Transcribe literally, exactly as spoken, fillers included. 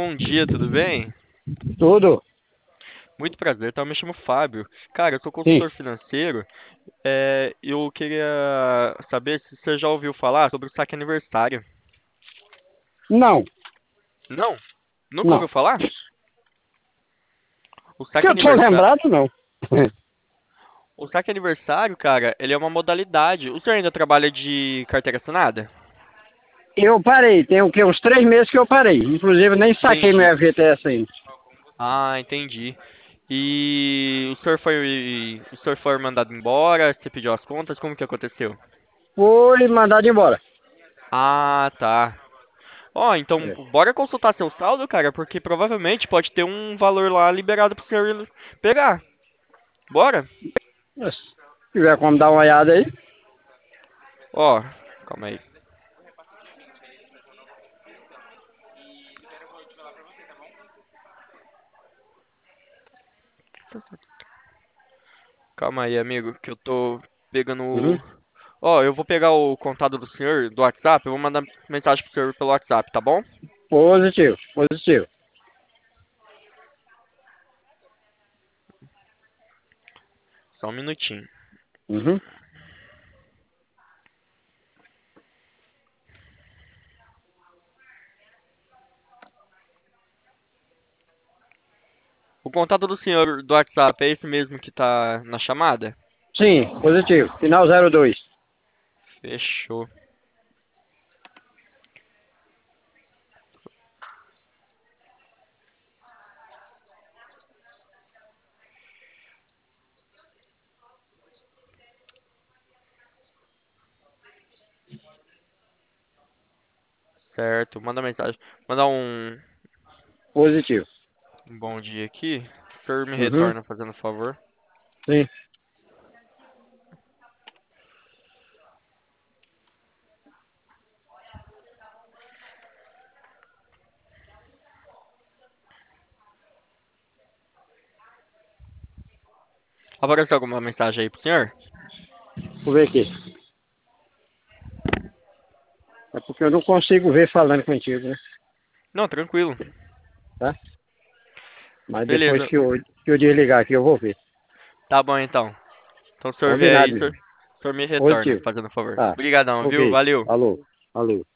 bom dia, tudo bem? Tudo? Muito prazer, tá? Eu me chamo Fábio. Cara, eu sou Sim. consultor financeiro. É, eu queria saber se você já ouviu falar sobre o saque aniversário. Não, Não? Nunca não. ouviu falar? O Que saque eu tô aniversário, lembrado, não. o saque aniversário, cara, ele é uma modalidade. O senhor ainda trabalha de carteira assinada? Eu parei, tem o quê? Uns três meses que eu parei. Inclusive, eu nem saquei meu Entendi. F G T S ainda. Ah, entendi. E o senhor foi, o senhor foi mandado embora? Você pediu as contas? Como que aconteceu? Foi mandado embora. Ah, tá. Ó, então É. bora consultar seu saldo, cara, porque provavelmente pode ter um valor lá liberado pro senhor pegar. Bora? Mas, se tiver como dar uma olhada aí. Ó, calma aí. Calma aí, amigo, que eu tô pegando. Uhum. o- Ó, eu vou pegar o contato do senhor do WhatsApp, eu vou mandar mensagem pro senhor pelo WhatsApp, tá bom? Positivo, positivo. Só um minutinho. Uhum. O contato do senhor do WhatsApp é esse mesmo que tá na chamada? Sim, positivo. Final zero dois. Fechou. Certo, manda mensagem. Mandar um, Positivo. um bom dia aqui. O senhor me Uhum. retorna fazendo favor. Sim. Apareceu alguma mensagem aí pro senhor? Vou ver aqui. É porque eu não consigo ver falando contigo, né? Não, tranquilo. Tá? Mas depois Beleza. que eu, que eu desligar aqui, eu vou ver. Tá bom então. Então, se o senhor vier aí, Combinado, o senhor, meu. o senhor me retorna, Positivo. fazendo favor. Tá. Obrigadão, viu? Ok. Valeu. Alô. Alô.